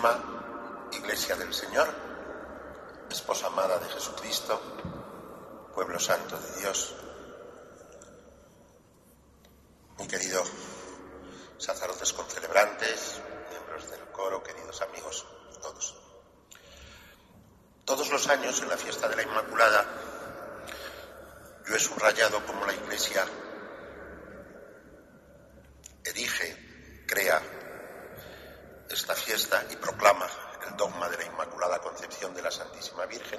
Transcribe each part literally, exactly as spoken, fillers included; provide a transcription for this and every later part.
Santísima Iglesia del Señor, esposa amada de Jesucristo, pueblo santo de Dios, mi querido sacerdotes concelebrantes, miembros del coro, queridos amigos, todos. Todos los años en la fiesta de la Inmaculada yo he subrayado cómo la Iglesia erige, crea esta fiesta y proclama el dogma de la Inmaculada Concepción de la Santísima Virgen,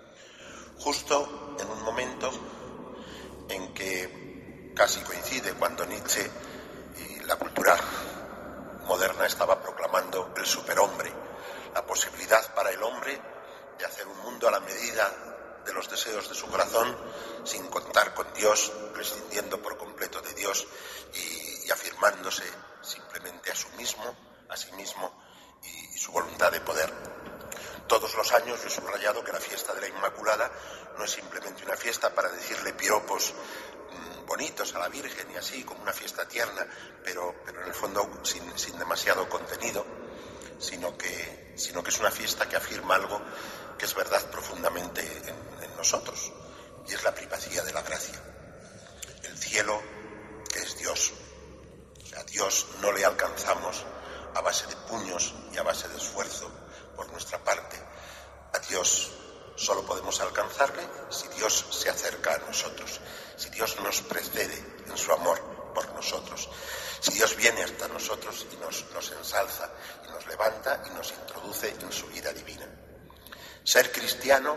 justo en un momento en que casi coincide cuando Nietzsche y la cultura moderna estaba proclamando el superhombre, la posibilidad para el hombre de hacer un mundo a la medida de los deseos de su corazón, sin contar con Dios, prescindiendo por completo de Dios y, y afirmándose simplemente a sí mismo, a sí mismo y, y su voluntad de poder. Todos los años yo he subrayado que la fiesta de la Inmaculada no es simplemente una fiesta para decirle piropos mmm, bonitos a la Virgen y así, como una fiesta tierna, pero, pero en el fondo sin, sin demasiado contenido, sino que, sino que es una fiesta que afirma algo que es verdad profundamente en, en nosotros, y es la primacía de la gracia. El cielo, que es Dios. O sea, a Dios no le alcanzamos a base de puños y a base de esfuerzo por nuestra parte. A Dios solo podemos alcanzarle si Dios se acerca a nosotros, si Dios nos precede en su amor por nosotros, si Dios viene hasta nosotros y nos, nos ensalza y nos levanta y nos introduce en su vida divina. Ser cristiano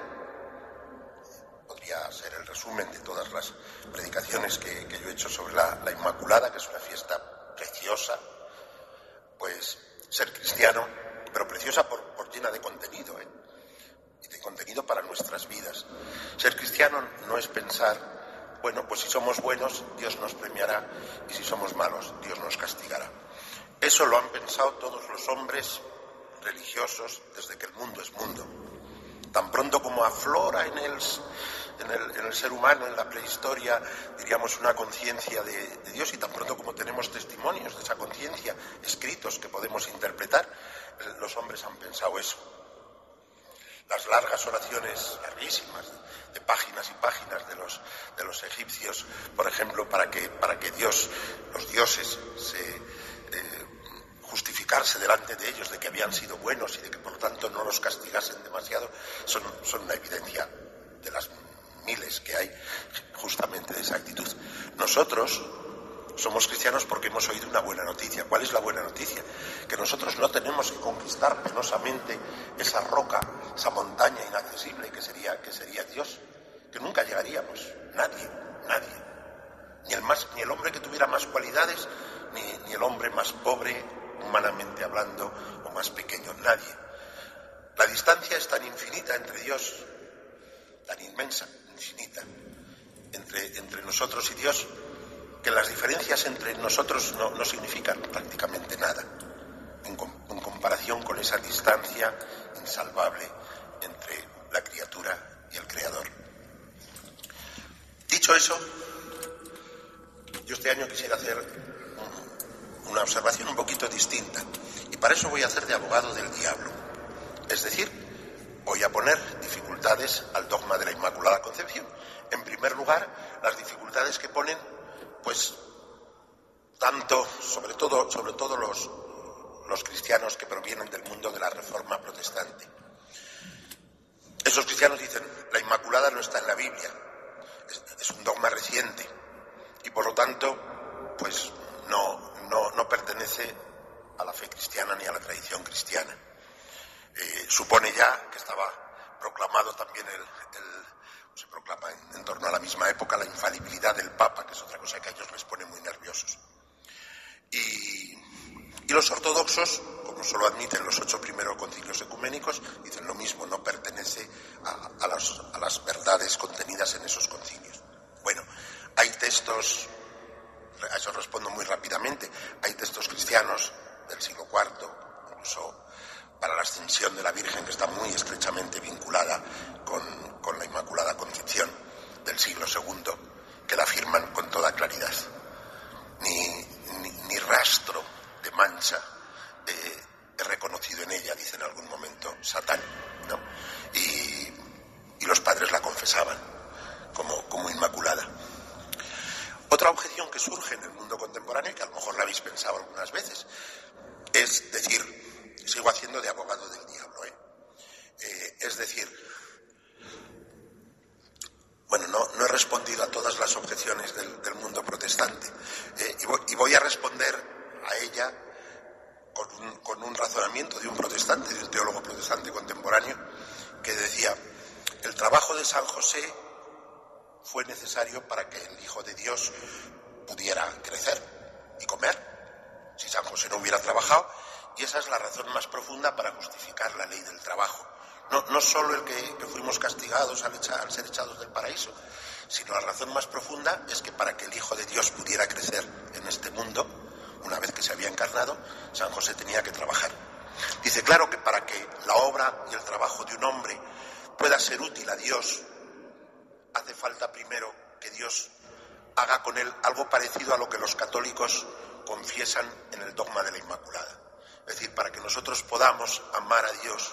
podría ser el resumen de todas las predicaciones que, que yo he hecho sobre la, la Inmaculada, que es una fiesta preciosa. Pues ser cristiano, pero preciosa por, por llena de contenido, ¿eh? Y de contenido para nuestras vidas. Ser cristiano no es pensar, bueno, pues si somos buenos, Dios nos premiará, y si somos malos, Dios nos castigará. Eso lo han pensado todos los hombres religiosos desde que el mundo es mundo. Tan pronto como aflora en el, en el, en el ser humano, en la prehistoria, diríamos, una conciencia de, de Dios, y tan pronto como tenemos testimonios de esa conciencia escritos que podemos interpretar, los hombres han pensado eso. Las largas oraciones, larguísimas, de páginas y páginas de los, de los egipcios, por ejemplo, para que, para que Dios, los dioses, se... Eh, justificarse delante de ellos de que habían sido buenos y de que por lo tanto no los castigasen demasiado, son, son una evidencia de las miles que hay justamente de esa actitud. Nosotros somos cristianos porque hemos oído una buena noticia. ¿Cuál es la buena noticia? Que nosotros no tenemos que conquistar penosamente esa roca, esa montaña inaccesible que sería, que sería Dios, que nunca llegaríamos, nadie, nadie, ni el, más, ni el hombre que tuviera más cualidades, ni, ni el hombre más pobre, humanamente hablando, o más pequeño, nadie. La distancia es tan infinita entre Dios, tan inmensa, infinita, entre, entre nosotros y Dios, que las diferencias entre nosotros no, no significan prácticamente nada, en, en comparación con esa distancia insalvable entre la criatura y el Creador. Dicho eso, yo este año quisiera hacer una observación un poquito distinta, y para eso voy a hacer de abogado del diablo. Es decir, voy a poner dificultades al dogma de la Inmaculada Concepción. En primer lugar, las dificultades que ponen, pues, tanto, sobre todo, sobre todo los, los cristianos que provienen del mundo de la Reforma protestante. Esos cristianos dicen, la Inmaculada no está en la Biblia, es, es un dogma reciente, y por lo tanto, pues, no, no, no pertenece a la fe cristiana ni a la tradición cristiana. Eh, supone ya que estaba proclamado también el, el se proclama en, en torno a la misma época la infalibilidad del Papa, que es otra cosa que a ellos les pone muy nerviosos. Y, y los ortodoxos, como solo admiten los ocho primeros concilios ecuménicos, dicen lo mismo, no pertenece a, a, las, a las verdades contenidas en esos concilios. Bueno, hay textos, a eso respondo muy rápidamente, hay textos cristianos del siglo cuarto, incluso para la ascensión de la Virgen, que está muy estrechamente vinculada con, con la Inmaculada Concepción del siglo segundo, que la afirman con toda claridad. Ni, ni, ni rastro de mancha eh, he reconocido en ella, dicen Satán, ¿no? Y, y los padres la confesaban como, como inmaculada. Otra objeción que surge en el mundo contemporáneo, que a lo mejor la habéis pensado algunas veces, es decir, sigo haciendo de abogado del diablo, ¿eh? Eh, es decir, bueno, no, no he respondido a todas las objeciones del, del mundo protestante, eh, y, voy, y voy a responder a ella con un, con un razonamiento de un protestante, de un teólogo protestante contemporáneo, que decía: el trabajo de San José fue necesario para que el Hijo de Dios pudiera crecer y comer. Si San José no hubiera trabajado, y esa es la razón más profunda para justificar la ley del trabajo. No, no solo el que, que fuimos castigados al, echar, al ser echados del paraíso, sino la razón más profunda es que para que el Hijo de Dios pudiera crecer en este mundo, una vez que se había encarnado, San José tenía que trabajar. Dice, claro que para que la obra y el trabajo de un hombre pueda ser útil a Dios, hace falta primero que Dios haga con él algo parecido a lo que los católicos confiesan en el dogma de la Inmaculada. Es decir, para que nosotros podamos amar a Dios,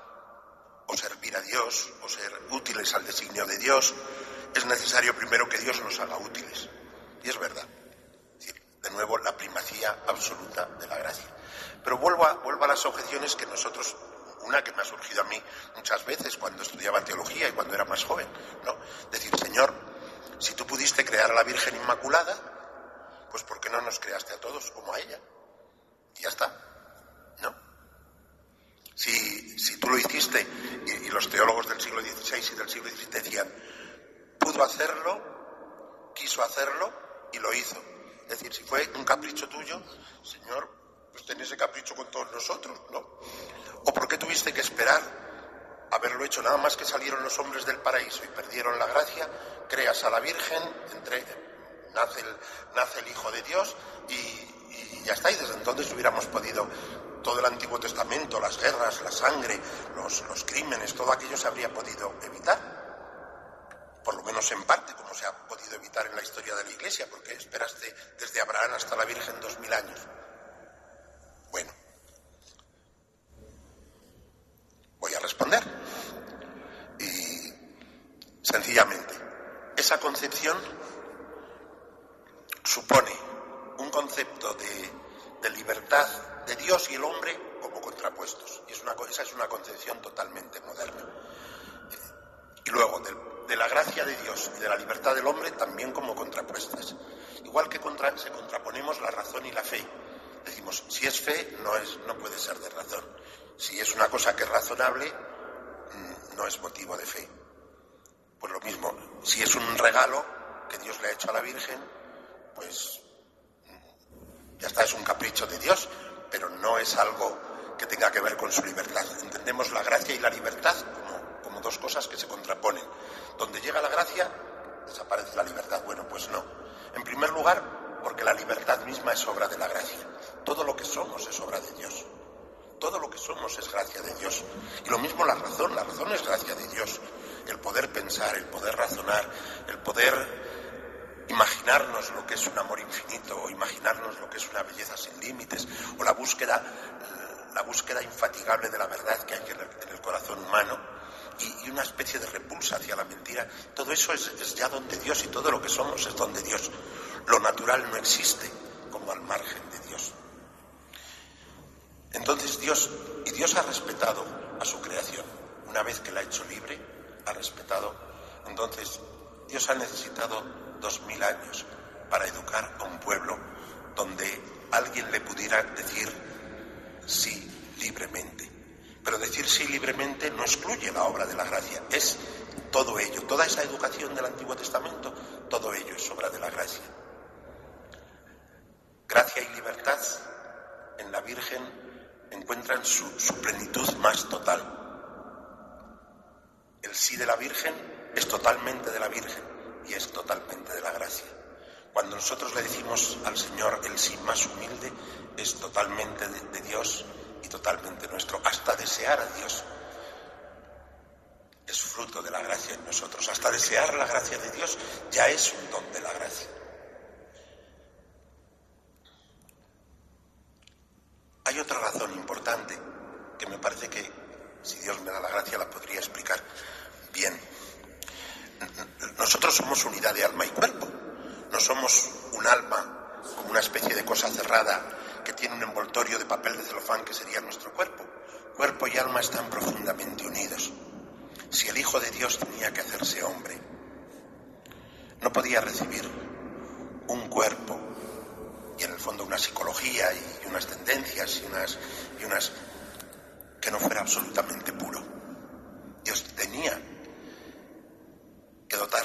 o servir a Dios, o ser útiles al designio de Dios, es necesario primero que Dios nos haga útiles. Y es verdad. Es decir, de nuevo, la primacía absoluta de la gracia. Pero vuelvo a, vuelvo a las objeciones que nosotros, una que me ha surgido a mí muchas veces cuando estudiaba teología y cuando era más joven, ¿no? Decir, Señor, si tú pudiste crear a la Virgen Inmaculada, pues ¿por qué no nos creaste a todos como a ella? Y ya está, ¿no? Si, si tú lo hiciste, y, y los teólogos del siglo dieciséis y del siglo diecisiete decían, pudo hacerlo, quiso hacerlo y lo hizo. Es decir, si fue un capricho tuyo, Señor, pues ten ese capricho con todos nosotros, ¿no? ¿O por qué tuviste que esperar haberlo hecho nada más que salieron los hombres del paraíso y perdieron la gracia? Creas a la Virgen, entre, nace, el, nace el Hijo de Dios y, y ya está. Y desde entonces hubiéramos podido, todo el Antiguo Testamento, las guerras, la sangre, los, los crímenes, todo aquello se habría podido evitar. Por lo menos en parte, como se ha podido evitar en la historia de la Iglesia, porque esperaste desde Abraham hasta la Virgen dos mil años. Bueno, voy a responder. Y sencillamente, esa concepción supone un concepto de, de libertad de Dios y el hombre como contrapuestos. Y es una, esa es una concepción totalmente moderna. Y luego, del, de la gracia de Dios y de la libertad del hombre también como contrapuestas. Igual que contra, se contraponemos la razón y la fe. Decimos, si es fe, no, es, no puede ser de razón. Si es una cosa que es razonable, no es motivo de fe. Pues lo mismo, si es un regalo que Dios le ha hecho a la Virgen, pues ya está, es un capricho de Dios, pero no es algo que tenga que ver con su libertad. Entendemos la gracia y la libertad como, como dos cosas que se contraponen. Donde llega la gracia, desaparece la libertad. Bueno, pues no. En primer lugar, porque la libertad misma es obra de la gracia. Todo lo que somos es obra de Dios. Todo lo que somos es gracia de Dios. Y lo mismo la razón, la razón es gracia de Dios. El poder pensar, el poder razonar, el poder imaginarnos lo que es un amor infinito, o imaginarnos lo que es una belleza sin límites, o la búsqueda, la búsqueda infatigable de la verdad que hay en el, en el corazón humano, y, y una especie de repulsa hacia la mentira. Todo eso es, es ya don de Dios, y todo lo que somos es don de Dios. Lo natural no existe como al margen de Dios. Entonces Dios, y Dios ha respetado a su creación. Una vez que la ha hecho libre, ha respetado. Entonces Dios ha necesitado dos mil años para educar a un pueblo donde alguien le pudiera decir sí libremente. Pero decir sí libremente no excluye la obra de la gracia. Es todo ello, toda esa educación del Antiguo Testamento, todo ello es obra de la gracia. Gracia y libertad en la Virgen encuentran su, su plenitud más total. El sí de la Virgen es totalmente de la Virgen y es totalmente de la gracia. Cuando nosotros le decimos al Señor el sí más humilde, es totalmente de, de Dios y totalmente nuestro. Hasta desear a Dios es fruto de la gracia en nosotros. Hasta desear la gracia de Dios ya es un don de la gracia. Hay otra razón importante que me parece que si Dios me da la gracia, la podría explicar bien. Nosotros somos unidad de alma y cuerpo. No somos un alma como una especie de cosa cerrada que tiene un envoltorio de papel de celofán que sería nuestro cuerpo. Cuerpo y alma están profundamente unidos. Si el Hijo de Dios tenía que hacerse hombre, no podía recibir un cuerpo y en el fondo una psicología y unas tendencias y unas, y unas que no fuera absolutamente puro. Dios tenía que dotar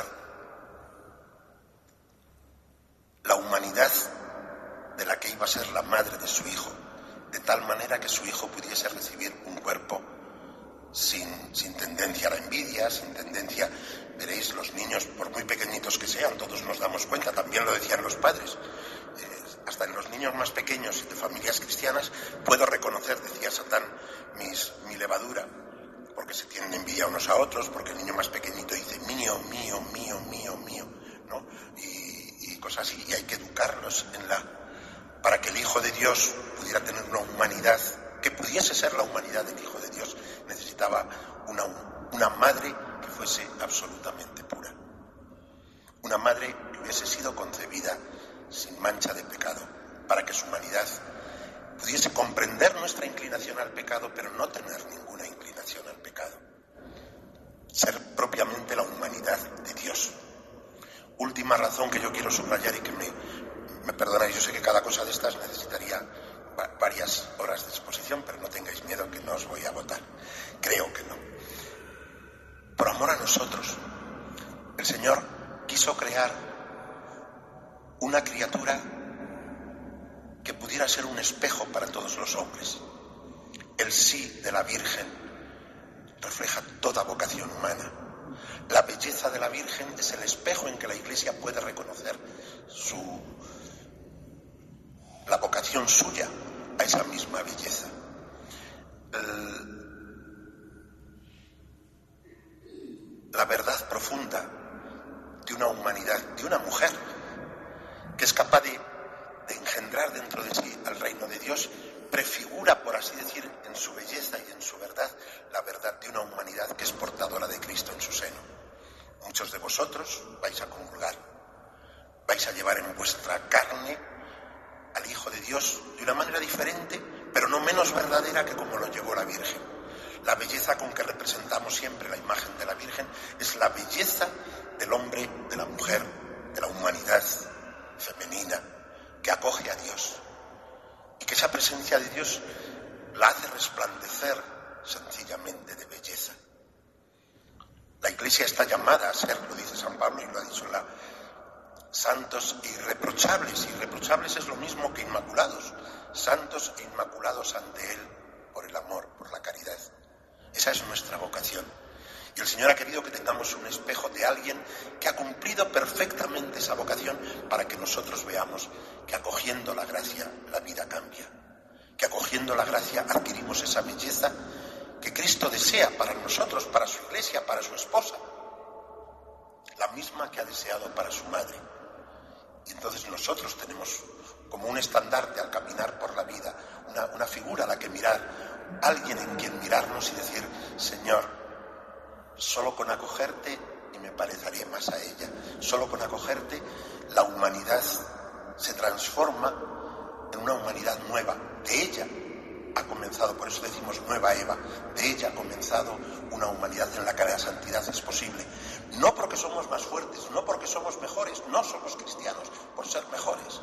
la humanidad de la que iba a ser la madre de su Hijo, de tal manera que su Hijo pudiese recibir un cuerpo sin, sin tendencia a la envidia, sin tendencia. Veréis, los niños, por muy pequeñitos que sean, todos nos damos cuenta, también lo decían los padres, eh, hasta en los niños más pequeños de familias cristianas puedo reconocer, decía Satán, mis, mi levadura, porque se tienen envidia unos a otros, porque el niño más pequeñito dice mío, mío, mío, mío, mío, ¿no? Y, y cosas así, y hay que educarlos en la, para que el Hijo de Dios pudiera tener una humanidad, que pudiese ser la humanidad del Hijo de Dios, necesitaba una, una madre que fuese absolutamente pura, una madre que hubiese sido concebida sin mancha de pecado, para que su humanidad pudiese comprender nuestra inclinación al pecado, pero no tener ninguna inclinación al pecado. Ser propiamente la humanidad de Dios. Última razón que yo quiero subrayar y que me, me perdonáis, yo sé que cada cosa de estas necesitaría va, varias horas de exposición, pero no tengáis miedo que no os voy a agotar. Creo que no. Por amor a nosotros, el Señor quiso crear una criatura que pudiera ser un espejo para todos los hombres. El sí de la Virgen refleja toda vocación humana. La belleza de la Virgen es el espejo en que la Iglesia puede reconocer su, la vocación suya a esa misma belleza. El, la verdad profunda de una humanidad, de una mujer que es capaz de, de engendrar dentro de sí al reino de Dios, prefigura, por así decir, en su belleza y en su verdad, la verdad de una humanidad que es portadora de Cristo en su seno. Muchos de vosotros vais a comulgar, vais a llevar en vuestra carne al Hijo de Dios de una manera diferente, pero no menos verdadera que como lo llevó la Virgen. La belleza con que representamos siempre la imagen de la Virgen es la belleza del hombre, de la mujer, de la humanidad femenina que acoge a Dios y que esa presencia de Dios la hace resplandecer sencillamente de belleza. La Iglesia está llamada a ser, lo dice San Pablo y lo ha dicho la santos e irreprochables. Irreprochables es lo mismo que inmaculados, santos e inmaculados ante Él por el amor, por la caridad. Esa es nuestra vocación. Y el Señor ha querido que tengamos un espejo de alguien que ha cumplido perfectamente esa vocación para que nosotros veamos que acogiendo la gracia la vida cambia, que acogiendo la gracia adquirimos esa belleza que Cristo desea para nosotros, para su Iglesia, para su esposa, la misma que ha deseado para su madre. Y entonces nosotros tenemos como un estandarte al caminar por la vida, una, una figura a la que mirar, alguien en quien mirarnos y decir, Señor, solo con acogerte y me pareceré más a ella. Solo con acogerte la humanidad se transforma en una humanidad nueva. De ella ha comenzado, por eso decimos nueva Eva, de ella ha comenzado una humanidad en la que la santidad es posible. No porque somos más fuertes, no porque somos mejores, no somos cristianos por ser mejores.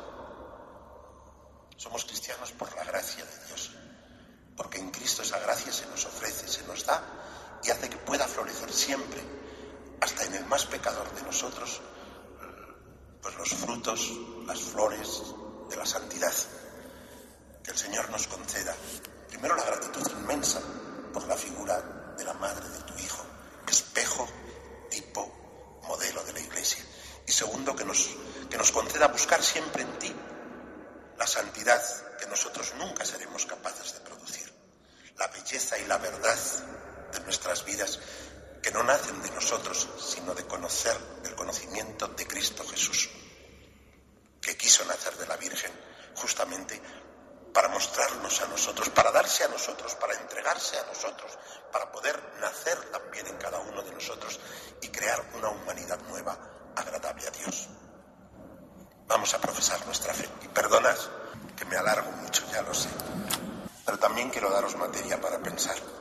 Somos cristianos por la gracia de Dios, porque en Cristo esa gracia se nos ofrece, se nos da y hace que pueda florecer siempre, hasta en el más pecador de nosotros, pues los frutos, las flores de la santidad. Que el Señor nos conceda, primero, la gratitud inmensa por la figura de la madre de tu Hijo, espejo, tipo, modelo de la Iglesia. Y segundo, que nos, que nos conceda buscar siempre en ti la santidad que nosotros nunca seremos capaces de producir, la belleza y la verdad de nuestras vidas que no nacen de nosotros, sino de conocer el conocimiento de Cristo Jesús, que quiso nacer de la Virgen justamente para mostrarnos a nosotros, para darse a nosotros, para entregarse a nosotros, para poder nacer también en cada uno de nosotros y crear una humanidad nueva, agradable a Dios. Vamos a profesar nuestra fe. Y perdonad que me alargo mucho, ya lo sé. Pero también quiero daros materia para pensar.